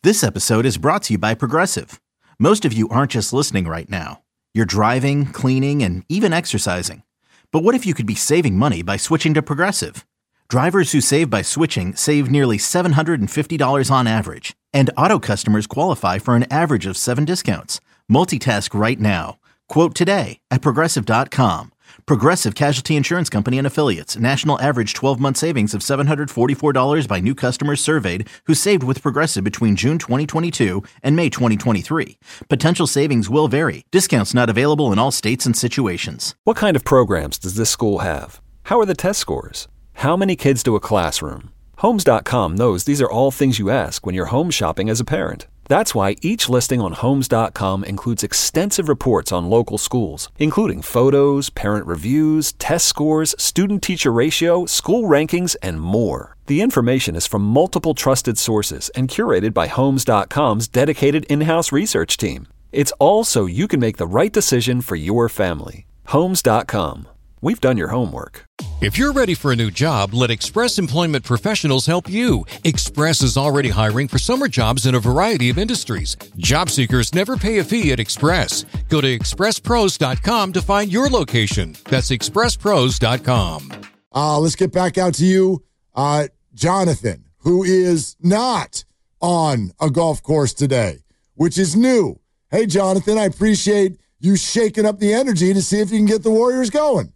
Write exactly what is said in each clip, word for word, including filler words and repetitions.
This episode is brought to you by Progressive. Most of you aren't just listening right now. You're driving, cleaning, and even exercising. But what if you could be saving money by switching to Progressive? Drivers who save by switching save nearly seven hundred fifty dollars on average. And auto customers qualify for an average of seven discounts. Multitask right now. Quote today at Progressive dot com. Progressive Casualty Insurance Company and Affiliates. National average twelve-month savings of seven hundred forty-four dollars by new customers surveyed who saved with Progressive between June twenty twenty-two and May twenty twenty-three. Potential savings will vary. Discounts not available in all states and situations. What kind of programs does this school have? How are the test scores? How many kids do a classroom? Homes dot com knows these are all things you ask when you're home shopping as a parent. That's why each listing on Homes dot com includes extensive reports on local schools, including photos, parent reviews, test scores, student-teacher ratio, school rankings, and more. The information is from multiple trusted sources and curated by Homes dot com's dedicated in-house research team. It's all so you can make the right decision for your family. Homes dot com. We've done your homework. If you're ready for a new job, let Express Employment Professionals help you. Express is already hiring for summer jobs in a variety of industries. Job seekers never pay a fee at Express. Go to express pros dot com to find your location. That's express pros dot com. Uh, let's get back out to you, uh, Jonathan, who is not on a golf course today, which is new. Hey, Jonathan, I appreciate you shaking up the energy to see if you can get the Warriors going.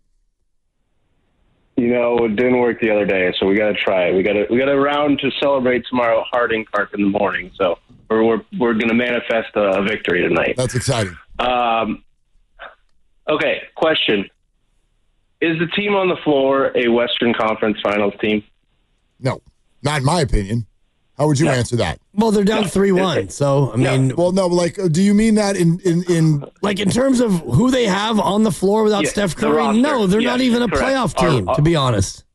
You know, it didn't work the other day, so we got to try it. We got to we got a round to celebrate tomorrow at Harding Park in the morning. So we're we're, we're going to manifest a victory tonight. That's exciting. Um, okay, question: is the team on the floor a Western Conference Finals team? No, not in my opinion. How would you no. answer that? Well, they're down three one, so, I mean... No. Well, no, like, do you mean that in... in, in like, in terms of who they have on the floor without yes, Steph Curry? the No, they're yes, not even a correct. playoff team, our, to be honest.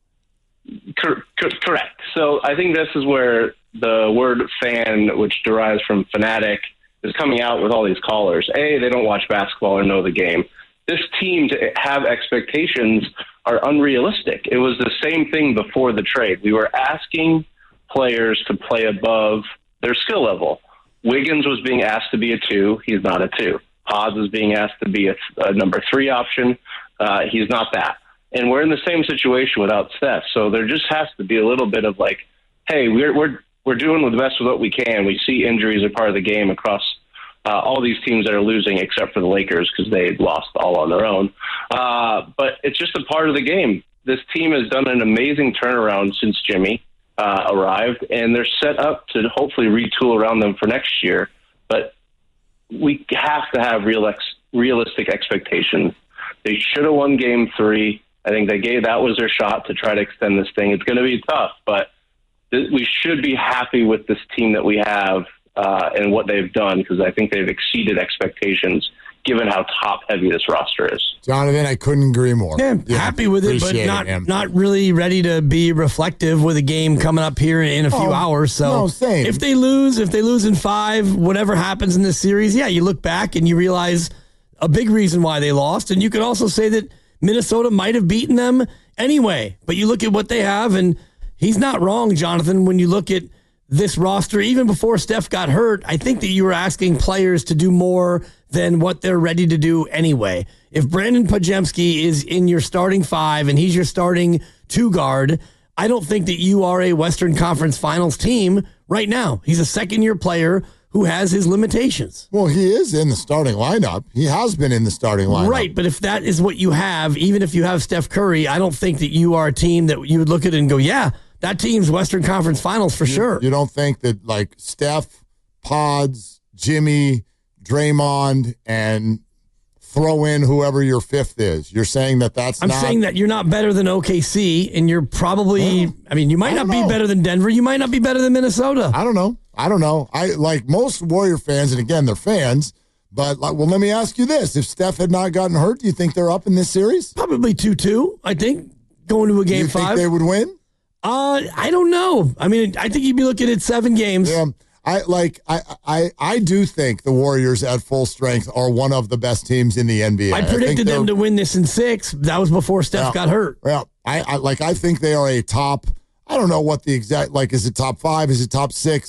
Cor- cor- correct. So I think this is where the word fan, which derives from fanatic, is coming out with all these callers. A, they don't watch basketball or know the game. This team, to have expectations, are unrealistic. It was the same thing before the trade. We were asking players to play above their skill level. Wiggins was being asked to be a two. He's not a two. Paz is being asked to be a, a number three option. Uh, he's not that. And we're in the same situation without Steph. So there just has to be a little bit of like, hey, we're we're we're doing the best with what we can. We see injuries are part of the game across uh, all these teams that are losing, except for the Lakers because they lost all on their own. Uh, but it's just a part of the game. This team has done an amazing turnaround since Jimmy Uh, arrived, and they're set up to hopefully retool around them for next year. But we have to have real ex- realistic expectations. They should have won game three. I think they gave that was their shot to try to extend this thing. It's going to be tough, but th- we should be happy with this team that we have uh, and what they've done, because I think they've exceeded expectations given how top-heavy this roster is. Jonathan, I couldn't agree more. Yeah, yeah, happy with it, but not it, not really ready to be reflective with a game coming up here in a few oh, hours. So no, same. if they lose, if they lose in five, whatever happens in this series, yeah, you look back and you realize a big reason why they lost. And you could also say that Minnesota might have beaten them anyway. But you look at what they have, and he's not wrong, Jonathan, when you look at this roster, even before Steph got hurt. I think that you were asking players to do more than what they're ready to do anyway. If Brandon Podziemski is in your starting five and he's your starting two guard, I don't think that you are a Western Conference Finals team right now. He's a second-year player who has his limitations. Well, he is in the starting lineup. He has been in the starting lineup. Right, but if that is what you have, even if you have Steph Curry, I don't think that you are a team that you would look at it and go, yeah, that team's Western Conference Finals for you, sure. You don't think that, like, Steph, Pods, Jimmy, Draymond, and throw in whoever your fifth is. You're saying that that's I'm not... saying that you're not better than O K C, and you're probably... Well, I mean, you might not know. be better than Denver. You might not be better than Minnesota. I don't know. I don't know. I like most Warrior fans, and again, they're fans, but, like, well, let me ask you this. If Steph had not gotten hurt, do you think they're up in this series? Probably two two, I think, going to a game you five. Think they would win? Uh, I don't know. I mean, I think you'd be looking at seven games. Yeah. I like I, I I do think the Warriors at full strength are one of the best teams in the N B A. I predicted I them to win this in six. That was before Steph yeah, got hurt. Yeah, I, I like I think they are a top. I don't know what the exact like. Is it top five? Is it top six?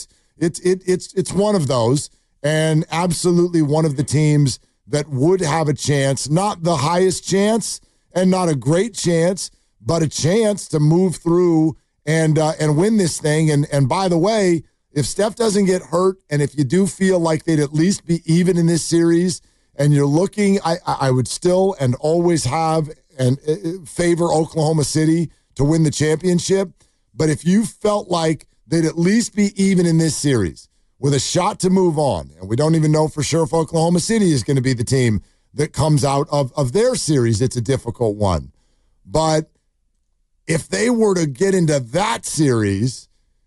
It's it, it's it's one of those, and absolutely one of the teams that would have a chance, not the highest chance and not a great chance, but a chance to move through and uh, and win this thing. And and by the way, if Steph doesn't get hurt, and if you do feel like they'd at least be even in this series, and you're looking, I I would still and always have and uh, favor Oklahoma City to win the championship. But if you felt like they'd at least be even in this series with a shot to move on, and we don't even know for sure if Oklahoma City is going to be the team that comes out of, of their series, it's a difficult one. But if they were to get into that series,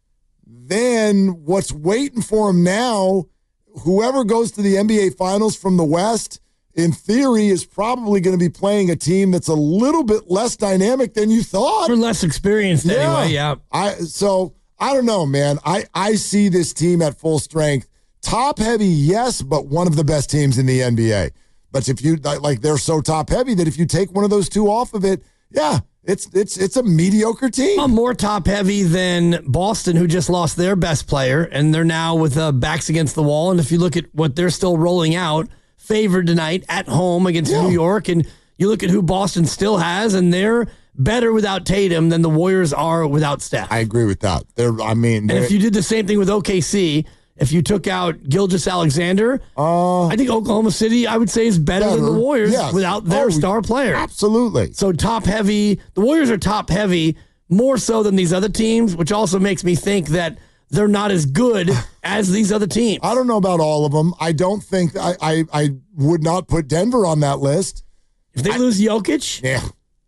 then what's waiting for them now, whoever goes to the N B A Finals from the West, in theory, is probably going to be playing a team that's a little bit less dynamic than you thought. Or less experienced yeah. anyway, yeah. I So, I don't know, man. I, I see this team at full strength. Top heavy, yes, but one of the best teams in the N B A. But if you, like, they're so top heavy that if you take one of those two off of it, yeah, it's it's it's a mediocre team. Well, more top heavy than Boston, who just lost their best player, and they're now with uh, backs against the wall. And if you look at what they're still rolling out, favored tonight at home against yeah. New York, and you look at who Boston still has, and they're better without Tatum than the Warriors are without Steph. I agree with that. They're, I mean, and if you did the same thing with O K C, if you took out Gilgeous-Alexander, uh, I think Oklahoma City, I would say, is better, better. than the Warriors yes. without their oh, star player. Absolutely. So top heavy, the Warriors are top heavy more so than these other teams, which also makes me think that they're not as good as these other teams. I don't know about all of them. I don't think I I, I would not put Denver on that list. If they I, lose Jokic, yeah,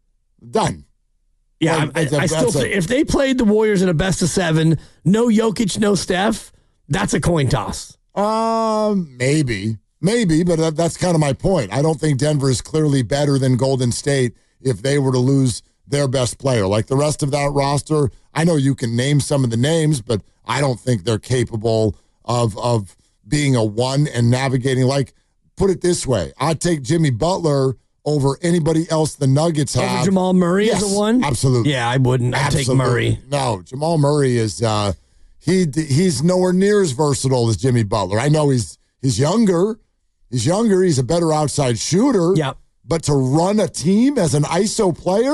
done. Yeah, like, I, I, I still think if they played the Warriors in a best of seven, no Jokic, no Steph, that's a coin toss. Um, maybe, maybe, but that, that's kind of my point. I don't think Denver is clearly better than Golden State if they were to lose their best player. Like the rest of that roster, I know you can name some of the names, but I don't think they're capable of of being a one and navigating. Like, put it this way, I'd take Jimmy Butler over anybody else the Nuggets have. Over Jamal Murray yes, is a one? Absolutely. Yeah, I wouldn't. I'd take Murray. No, Jamal Murray is uh, he he's nowhere near as versatile as Jimmy Butler. I know he's he's younger. He's younger. He's a better outside shooter. Yeah. But to run a team as an I S O player?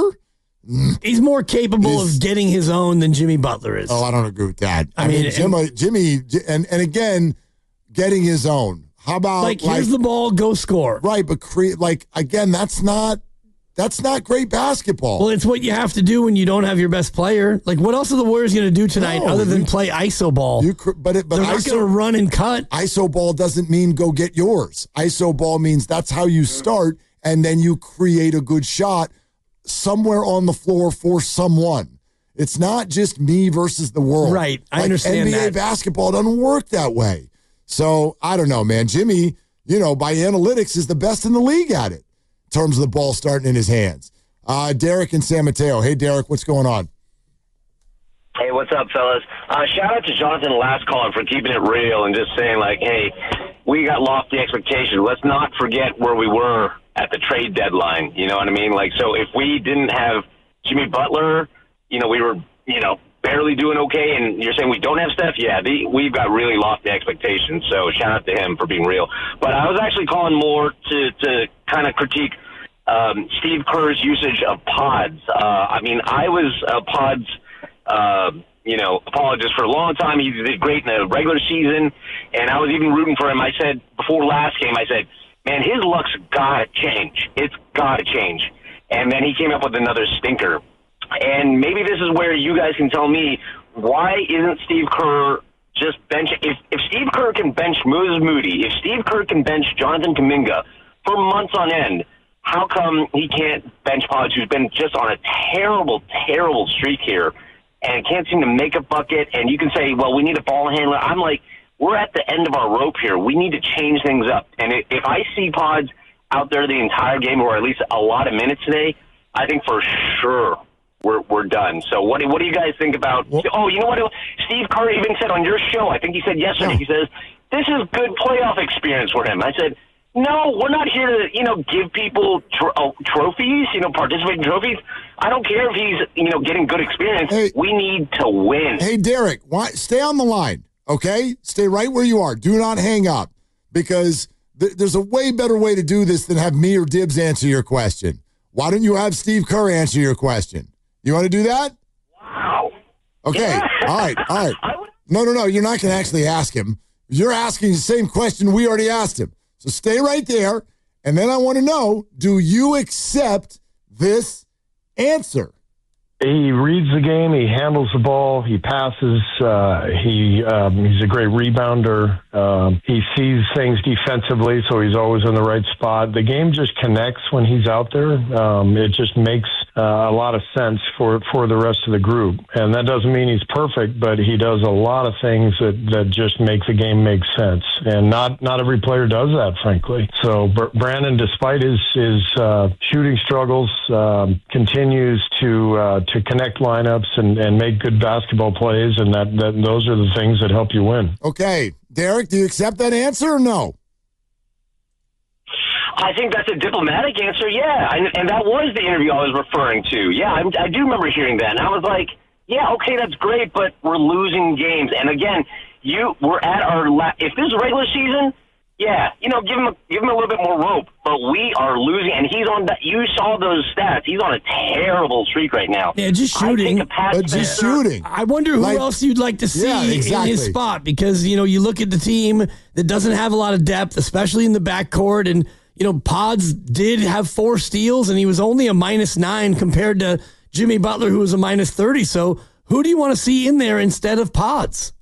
He's more capable he's, of getting his own than Jimmy Butler is. Oh, I don't agree with that. I, I mean, mean Jimmy, and, Jimmy, and, and again, getting his own. How about like, here's like, the ball, go score. Right, but create like again, that's not that's not great basketball. Well, it's what you have to do when you don't have your best player. Like, what else are the Warriors going to do tonight no, other than you, play I S O ball? You, but it, but they're not going to run and cut. I S O ball doesn't mean go get yours. I S O ball means that's how you start, and then you create a good shot somewhere on the floor for someone. It's not just me versus the world. Right, I like understand N B A that. basketball doesn't work that way. So, I don't know, man. Jimmy, you know, by analytics, is the best in the league at it in terms of the ball starting in his hands. Uh, Derek and San Mateo. Hey, Derek, what's going on? Hey, what's up, fellas? Uh, shout out to Jonathan, the last caller, for keeping it real and just saying, like, hey, we got lofty expectations. Let's not forget where we were at the trade deadline. You know what I mean? Like, so if we didn't have Jimmy Butler, you know, we were, you know, barely doing okay, and you're saying we don't have Steph? Yeah, the, we've got really lofty expectations, so shout out to him for being real. But I was actually calling more to, to kind of critique um, Steve Kerr's usage of pods. Uh, I mean, I was a pods, uh, you know, apologist for a long time. He did great in the regular season, and I was even rooting for him. I said, before last game, I said, man, his luck's got to change. It's got to change. And then he came up with another stinker. And maybe this is where you guys can tell me, why isn't Steve Kerr just bench? If, if Steve Kerr can bench Moses Moody, if Steve Kerr can bench Jonathan Kuminga for months on end, how come he can't bench Pods, who's been just on a terrible, terrible streak here and can't seem to make a bucket? And you can say, well, we need a ball handler. I'm like, we're at the end of our rope here. We need to change things up. And if I see Pods out there the entire game, or at least a lot of minutes today, I think for sure we're we're done. So what do, what do you guys think about? Well, oh, you know what? Steve Kerr even said on your show, I think he said yesterday, yeah. he says, this is good playoff experience for him. I said, no, we're not here to, you know, give people tr- oh, trophies, you know, participating trophies. I don't care if he's, you know, getting good experience. Hey, we need to win. Hey, Derek, why, stay on the line. okay? Stay right where you are. Do not hang up because th- there's a way better way to do this than have me or Dibs answer your question. Why don't you have Steve Kerr answer your question? You want to do that? Wow. Okay. Yeah. All right. All right. I would- No, no, no. You're not going to actually ask him. You're asking the same question we already asked him. So stay right there. And then I want to know, do you accept this answer? He reads the game. He handles the ball. He passes. Uh, he um, he's a great rebounder. Um, he sees things defensively, so he's always in the right spot. The game just connects when he's out there. Um, it just makes uh, a lot of sense for for the rest of the group. And that doesn't mean he's perfect, but he does a lot of things that, that just make the game make sense. And not not every player does that, frankly. So Brandon, despite his his uh, shooting struggles, um, continues to uh, to connect lineups and, and make good basketball plays, and that, that those are the things that help you win. Okay. Derek, do you accept that answer or no? I think that's a diplomatic answer, yeah. And, and that was the interview I was referring to. Yeah, I, I do remember hearing that. And I was like, yeah, okay, that's great, but we're losing games. And again, you we're at our la- – if this is regular season, yeah, you know, give him, a, give him a little bit more rope. But we are losing, and he's on – you saw those stats. He's on a terrible streak right now. Yeah, just shooting. But just shooting. I wonder who Like- else you'd like to see Yeah, exactly. in his spot because, you know, you look at the team that doesn't have a lot of depth, especially in the backcourt, and – you know, Pods did have four steals, and he was only a minus nine compared to Jimmy Butler, who was a minus thirty. So who do you want to see in there instead of Pods?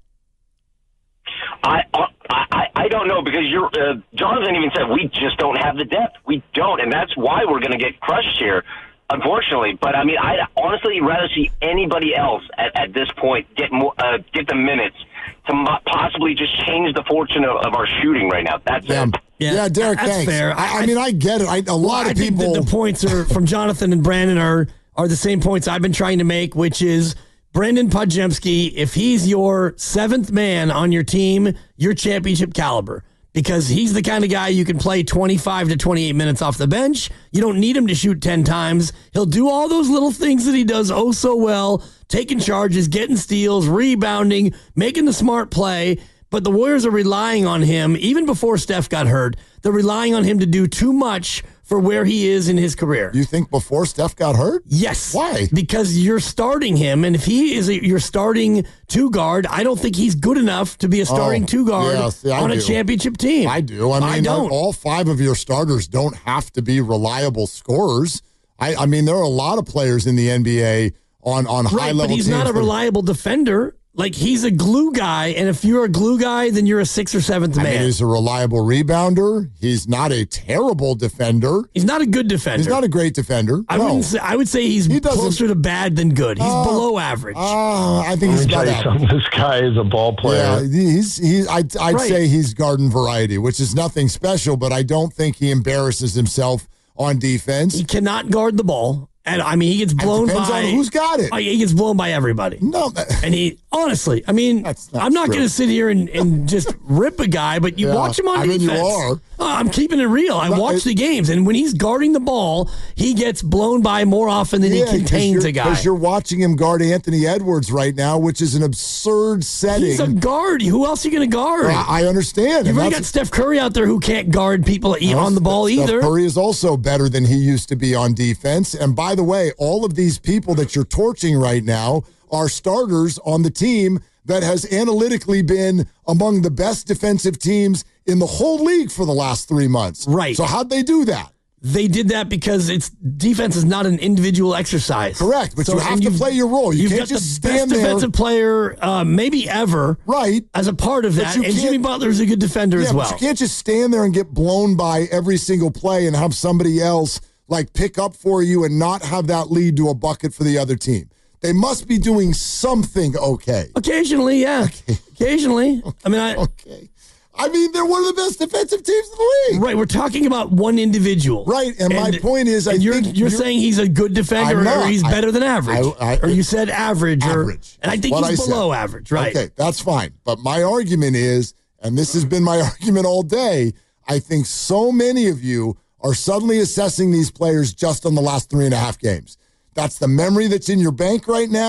I I, I don't know because you're uh, Jonathan even said we just don't have the depth. We don't, and that's why we're going to get crushed here, unfortunately. But, I mean, I'd honestly rather see anybody else at, at this point get more, uh, get the minutes to mo- possibly just change the fortune of, of our shooting right now. That's Yeah. it. Yeah, Yeah, Derek, that's thanks. fair. I, I mean, I get it. I, a lot I of think people. that the points are from Jonathan and Brandon are are the same points I've been trying to make, which is Brandon Podziemski, if he's your seventh man on your team, you're championship caliber. Because he's the kind of guy you can play twenty-five to twenty-eight minutes off the bench. You don't need him to shoot ten times. He'll do all those little things that he does oh so well, taking charges, getting steals, rebounding, making the smart play. But the Warriors are relying on him, even before Steph got hurt, they're relying on him to do too much for where he is in his career. You think before Steph got hurt? Yes. Why? Because you're starting him, and if he is a, your starting two guard, I don't think he's good enough to be a starting Oh, two guard yeah, see, I on a do. championship team. I do. I mean, I don't. all five of your starters don't have to be reliable scorers. I, I mean, there are a lot of players in the N B A on, on high Right, level but he's teams not a that- reliable defender. Like, he's a glue guy, and if you're a glue guy, then you're a sixth or seventh I man. mean, he's a reliable rebounder. He's not a terrible defender. He's not a good defender. He's not a great defender. I no. wouldn't say, I would say he's He doesn't- closer to bad than good. He's Uh, below average. Uh, I think Let he's me tell about you that. something. This guy is a ball player. Yeah, he's he's. I'd, I'd Right. say he's garden variety, which is nothing special, but I don't think he embarrasses himself on defense. he cannot guard the ball. And, I mean, he gets blown depends by. on who's got it. Like, he gets blown by everybody. No, that- And he, honestly, I mean, That's not I'm not true. going to sit here and, and just rip a guy, but you Yeah, watch him on I mean, you defense. are. Oh, I'm keeping it real. I But watch it- the games, and when he's guarding the ball, he gets blown by more often than yeah, he contains a guy. Because you're watching him guard Anthony Edwards right now, which is an absurd setting. He's a guard. Who else are you going to guard? I, I understand. You've and already got that's- Steph Curry out there who can't guard people e- on the ball Steph either. Curry is also better than he used to be on defense. And by the way, all of these people that you're torching right now are starters on the team that has analytically been among the best defensive teams in the whole league for the last three months. Right. So how'd they do that? They did that because it's defense is not an individual exercise. Correct, but you have and to you've- play your role. You you've can't got just the best stand there. defensive player, uh, maybe ever, Right. as a part of But that. you And can't- Jimmy Butler's a good defender Yeah, as well. but you can't just stand there and get blown by every single play and have somebody else like pick up for you and not have that lead to a bucket for the other team. They must be doing something okay. Occasionally, yeah. Occasionally. I mean, I, Okay. I mean, they're one of the best defensive teams in the league. right. We're talking about one individual, Right, and my point is, I and you're think you're you're- saying he's a good defender, I'm or not. he's I- better than average, I- I- or you said average, or Average. and I think What he's I said. below average, right? Okay, that's fine. But my argument is, and this has been my argument all day, I think so many of you are suddenly assessing these players just on the last three and a half games. That's the memory that's in your bank right now,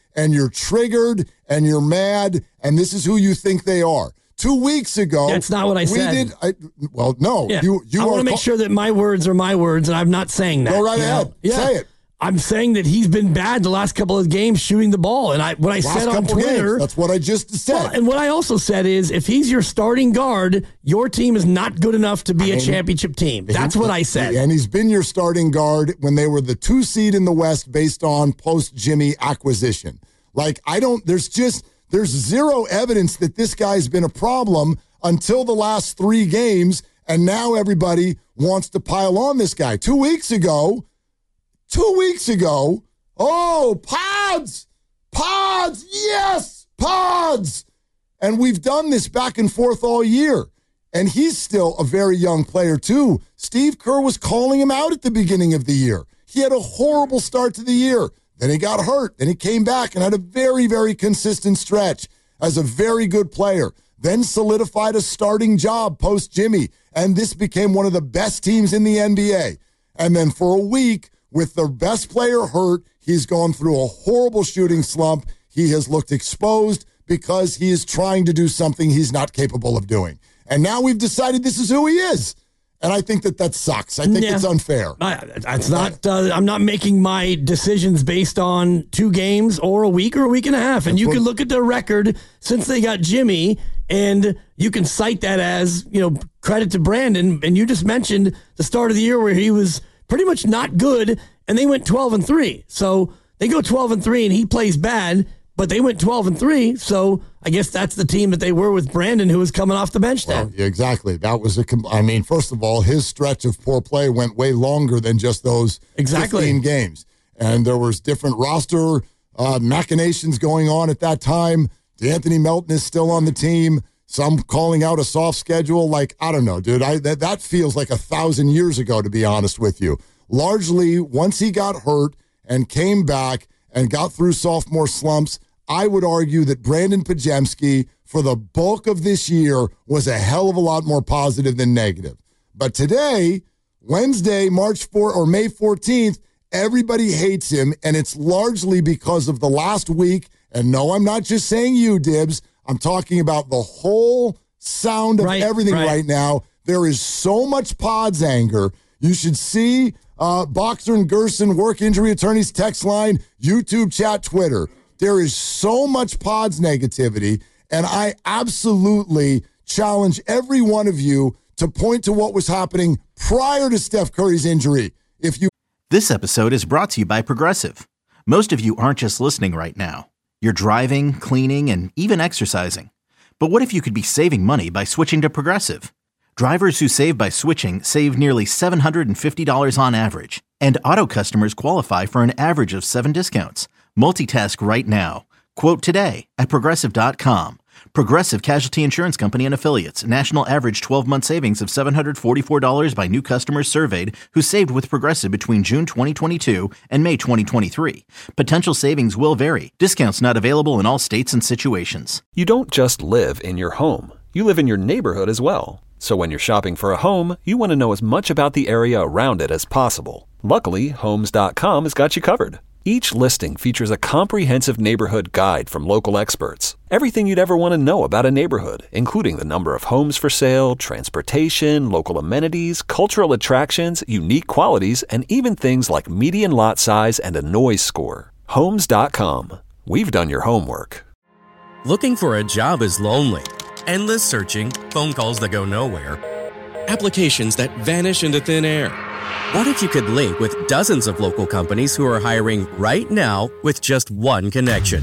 and you're triggered and you're mad, and this is who you think they are. Two weeks ago, that's not what I we said. Did, I, well, no, yeah. you you I want to make call- sure that my words are my words, and I'm not saying that. Go right you know? ahead. Yeah. Say it. I'm saying that he's been bad the last couple of games shooting the ball, and I what I Last said on couple Twitter. Games. That's what I just said. Well, and what I also said is, if he's your starting guard, your team is not good enough to be I mean, a championship team. That's he, what I said. And he's been your starting guard when they were the two seed in the West based on post-Jimmy acquisition. Like, I don't, there's just, there's zero evidence that this guy's been a problem until the last three games, and now everybody wants to pile on this guy. Two weeks ago, two weeks ago, oh, pods, pods, yes, pods. And we've done this back and forth all year. And he's still a very young player, too. Steve Kerr was calling him out at the beginning of the year. He had a horrible start to the year. Then he got hurt. Then he came back and had a very, very consistent stretch as a very good player. Then solidified a starting job post-Jimmy. And this became one of the best teams in the N B A. And then for a week, with the best player hurt, he's gone through a horrible shooting slump. He has looked exposed because he is trying to do something he's not capable of doing. And now we've decided this is who he is. And I think that that sucks. I think yeah. it's unfair. I, it's not. Uh, I'm not making my decisions based on two games or a week or a week and a half. And you can look at their record since they got Jimmy, and you can cite that as, you know, credit to Brandon. And you just mentioned the start of the year where he was pretty much not good, and they went twelve and three. So they go twelve and three, and he plays bad, but they went twelve and three. So I guess that's the team that they were with Brandon, who was coming off the bench then. Well, yeah, exactly. That was a. I mean, first of all, his stretch of poor play went way longer than just those exactly. fifteen games, and there was different roster uh, machinations going on at that time. D'Anthony Melton is still on the team. Some calling out a soft schedule. Like, I don't know, dude. I that, that feels like a thousand years ago, to be honest with you. Largely, once he got hurt and came back and got through sophomore slumps, I would argue that Brandon Podziemski, for the bulk of this year, was a hell of a lot more positive than negative. But today, Wednesday, March fourth or May fourteenth, everybody hates him, and it's largely because of the last week. And no, I'm not just saying you, Dibs. I'm talking about the whole sound of right, everything right. right now. There is so much Pods anger. You should see uh, Boxer and Gerson, work injury attorneys text line, YouTube chat, Twitter. There is so much Pods negativity, and I absolutely challenge every one of you to point to what was happening prior to Steph Curry's injury. If you This episode is brought to you by Progressive. Most of you aren't just listening right now. You're driving, cleaning, and even exercising. But what if you could be saving money by switching to Progressive? Drivers who save by switching save nearly seven hundred fifty dollars on average, and auto customers qualify for an average of seven discounts. Multitask right now. Quote today at Progressive dot com. Progressive Casualty Insurance Company and Affiliates. National average twelve-month savings of seven hundred forty-four dollars by new customers surveyed who saved with Progressive between June twenty twenty-two and May twenty twenty-three. Potential savings will vary. Discounts not available in all states and situations. You don't just live in your home. You live in your neighborhood as well. So when you're shopping for a home, you want to know as much about the area around it as possible. Luckily, Homes dot com has got you covered. Each listing features a comprehensive neighborhood guide from local experts. Everything you'd ever want to know about a neighborhood, including the number of homes for sale, transportation, local amenities, cultural attractions, unique qualities, and even things like median lot size and a noise score. Homes dot com. We've done your homework. Looking for a job is lonely. Endless searching, phone calls that go nowhere, applications that vanish into thin air. What if you could link with dozens of local companies who are hiring right now with just one connection?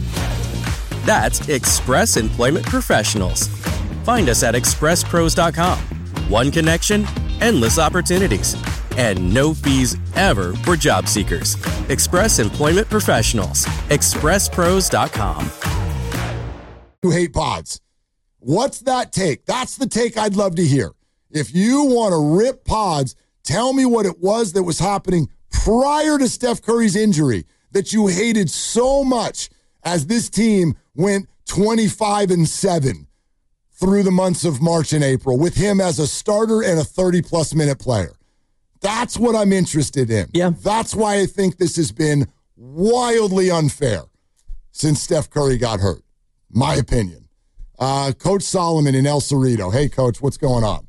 That's Express Employment Professionals. Find us at express pros dot com. One connection, endless opportunities, and no fees ever for job seekers. Express Employment Professionals. express pros dot com. You hate Pods. What's that take? That's the take I'd love to hear. If you want to rip Pods, tell me what it was that was happening prior to Steph Curry's injury that you hated so much as this team went twenty-five and seven through the months of March and April with him as a starter and a thirty-plus minute player. That's what I'm interested in. Yeah. That's why I think this has been wildly unfair. since Steph Curry got hurt. My opinion. Uh, Coach Solomon in El Cerrito. Hey, Coach, what's going on?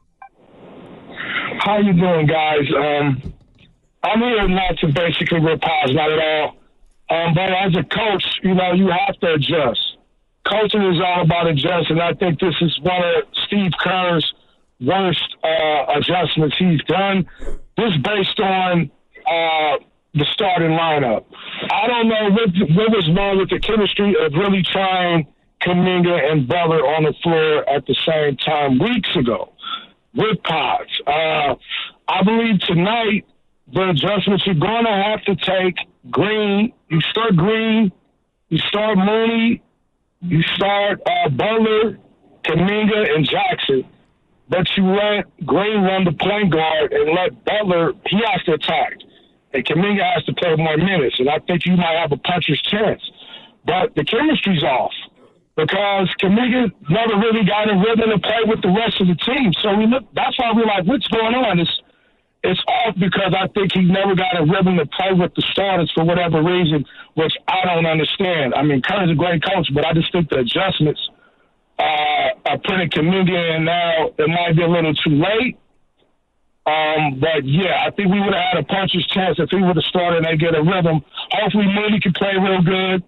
How you doing, guys? Um, I'm here not to basically rip pies, not at all. Um, but as a coach, you know, you have to adjust. Coaching is all about adjusting. I think this is one of Steve Kerr's worst uh, adjustments he's done. This based on uh, the starting lineup. I don't know what, what was wrong with the chemistry of really trying Kuminga and Butler on the floor at the same time weeks ago with Pods. Uh, I believe tonight the adjustments you're going to have to take Green. You start Green, you start Mooney, you start uh, Butler, Kuminga, and Jackson. But you let Green run the point guard and let Butler, he has to attack. And Kuminga has to play more minutes. And I think you might have a puncher's chance. But the chemistry's off because Kuminga never really got in rhythm to play with the rest of the team. So we look, that's why we're like, what's going on? It's, it's off because I think he never got in rhythm to play with the starters for whatever reason, which I don't understand. I mean, Kerr's a great coach, but I just think the adjustments Uh, I putting Kuminga in now, it might be a little too late. Um, but, yeah, I think we would have had a puncher's chance if he would have started and they get a rhythm. Hopefully Mooney can play real good.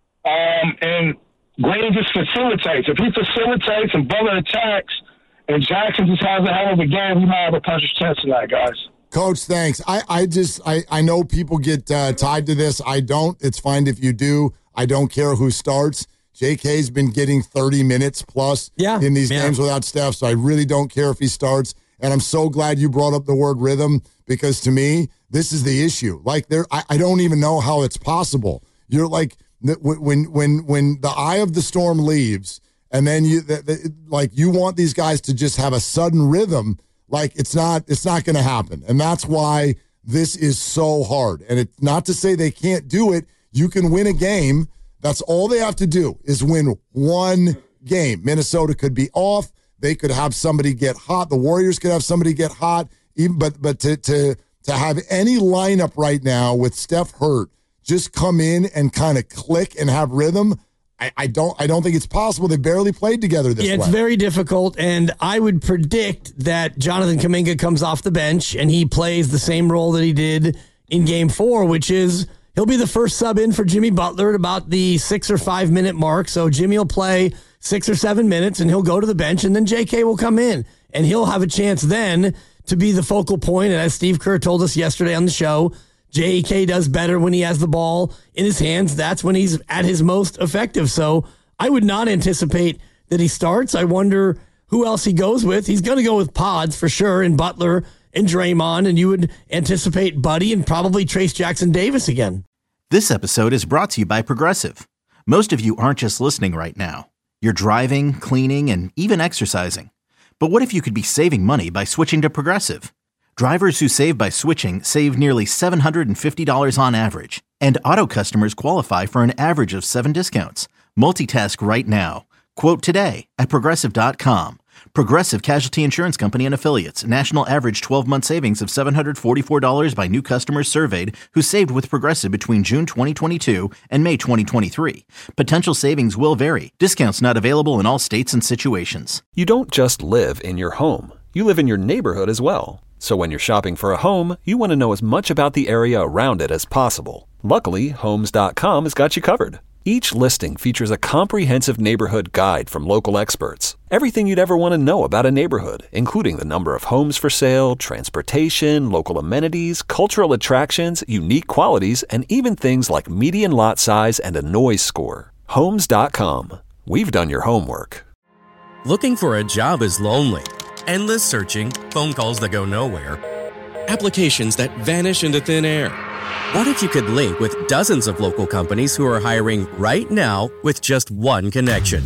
Um, and Green just facilitates. If he facilitates and Butler attacks and Jackson just has a hell of a game, we might have a puncher's chance tonight, guys. Coach, thanks. I, I just I, I know people get uh, tied to this. I don't. It's fine if you do. I don't care who starts. J K's been getting thirty minutes plus yeah, in these yeah. games without Steph, so I really don't care if he starts. And I'm so glad you brought up the word rhythm because to me, this is the issue. Like there, I, I don't even know how it's possible. You're like when when when the eye of the storm leaves, and then you the, the, like you want these guys to just have a sudden rhythm. Like it's not it's not going to happen, and that's why this is so hard. And it's not to say they can't do it. You can win a game. That's all they have to do is win one game. Minnesota could be off. They could have somebody get hot. The Warriors could have somebody get hot. Even, but but to to to have any lineup right now with Steph hurt, just come in and kind of click and have rhythm. I, I don't I don't think it's possible. They barely played together this yeah, it's way. very difficult, and I would predict that Jonathan Kuminga comes off the bench and he plays the same role that he did in Game Four, which is he'll be the first sub in for Jimmy Butler at about the six or five minute mark. So Jimmy will play six or seven minutes and he'll go to the bench, and then J K will come in and he'll have a chance then to be the focal point. And as Steve Kerr told us yesterday on the show, J K does better when he has the ball in his hands. That's when he's at his most effective. So I would not anticipate that he starts. I wonder who else he goes with. He's going to go with Pods for sure, and Butler and Draymond, and you would anticipate Buddy and probably Trace Jackson Davis again. This episode is brought to you by Progressive. Most of you aren't just listening right now. You're driving, cleaning, and even exercising. But what if you could be saving money by switching to Progressive? Drivers who save by switching save nearly seven hundred fifty dollars on average. And auto customers qualify for an average of seven discounts. Multitask right now. Quote today at Progressive dot com. Progressive Casualty Insurance Company and Affiliates. National average twelve-month savings of seven hundred forty-four dollars by new customers surveyed who saved with Progressive between June twenty twenty-two and May twenty twenty-three. Potential savings will vary. Discounts not available in all states and situations. You don't just live in your home. You live in your neighborhood as well. So when you're shopping for a home, you want to know as much about the area around it as possible. Luckily, Homes dot com has got you covered. Each listing features a comprehensive neighborhood guide from local experts. Everything you'd ever want to know about a neighborhood, including the number of homes for sale, transportation, local amenities, cultural attractions, unique qualities, and even things like median lot size and a noise score. Homes dot com. We've done your homework. Looking for a job is lonely. Endless searching, phone calls that go nowhere, applications that vanish into thin air. What if you could link with dozens of local companies who are hiring right now with just one connection?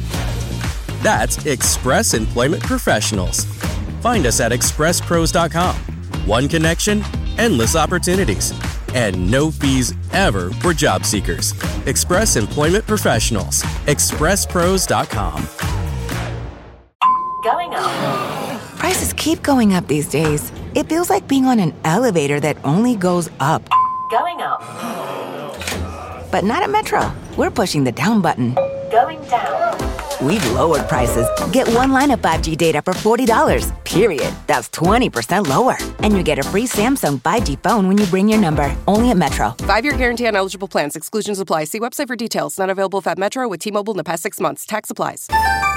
That's Express Employment Professionals. Find us at express pros dot com. One connection, endless opportunities, and no fees ever for job seekers. Express Employment Professionals. express pros dot com. Going up. Prices keep going up these days. It feels like being on an elevator that only goes up. Going up. But not at Metro. we're pushing the down button. Going down. We've lowered prices. Get one line of five G data for forty dollars, period. That's twenty percent lower. And you get a free Samsung five G phone when you bring your number. Only at Metro. Five-year guarantee on eligible plans. Exclusions apply. See website for details. Not available at Metro with T-Mobile in the past six months. Tax applies.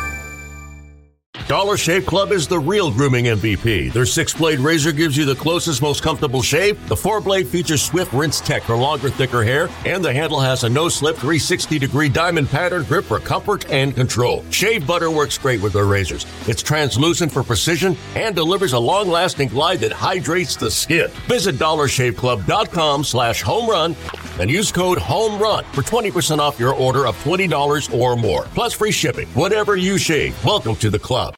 Dollar Shave Club is the real grooming M V P. Their six-blade razor gives you the closest, most comfortable shave. The four-blade features swift rinse tech for longer, thicker hair. And the handle has a no-slip three sixty degree diamond pattern grip for comfort and control. Shave butter works great with their razors. It's translucent for precision and delivers a long-lasting glide that hydrates the skin. Visit dollar shave club dot com slash home run and use code HOMERUN for twenty percent off your order of twenty dollars or more. Plus free shipping. Whatever you shave, welcome to the club.